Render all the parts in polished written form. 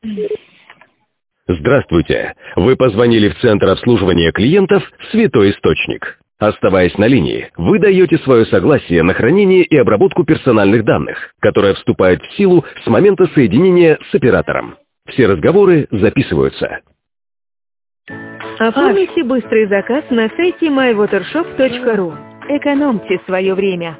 Здравствуйте. Вы позвонили в Центр обслуживания клиентов «Святой Источник». Оставаясь на линии, вы даете свое согласие на хранение и обработку персональных данных, которая вступает в силу с момента соединения с оператором. Все разговоры записываются. Оформите быстрый заказ на сайте mywatershop.ru. Экономьте свое время.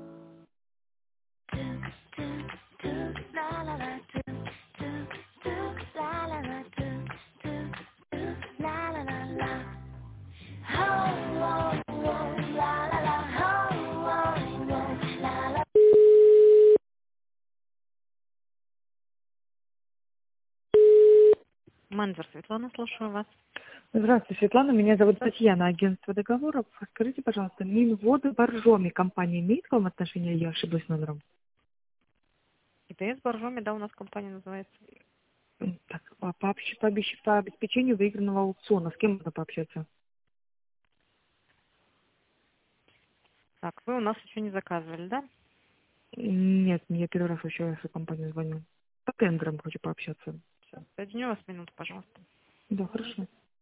Менеджер Светлана, слушаю вас. Здравствуйте, Светлана. Меня зовут Татьяна, агентство договоров. Скажите, пожалуйста, Минводы Боржоми компания имеет к вам отношение, или я ошиблась номером? ИТС Боржоми, да, у нас компания называется. Так, по обеспечению выигранного аукциона. С кем можно пообщаться? Так, вы у нас еще не заказывали, да? Нет, я первый раз вообще в эту компанию звоню. По тендерам хочу пообщаться. Все, соединю вас минуту, пожалуйста. Да, хорошо.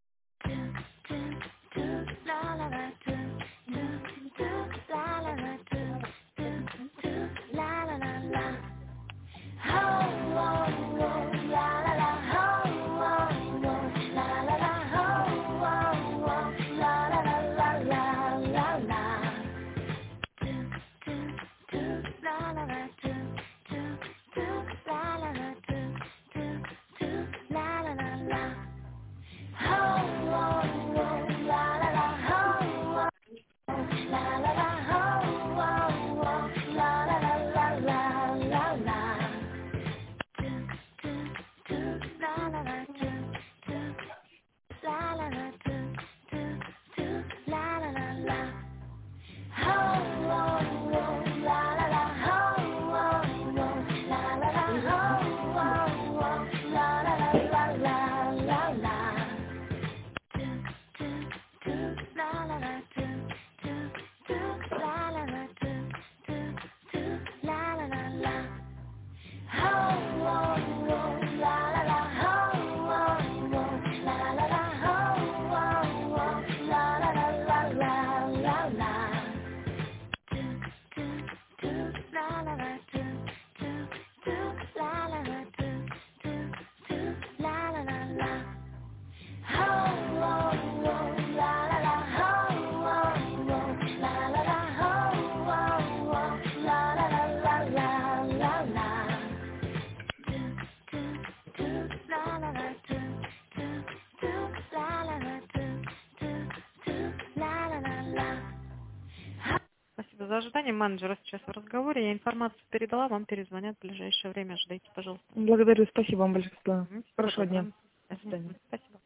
Спасибо за ожидание. Менеджера сейчас в разговоре. Я информацию передала, вам перезвонят в ближайшее время. Ждите, пожалуйста. Благодарю, спасибо вам большое. Мгм. Хорошего дня. До До свидания. Спасибо.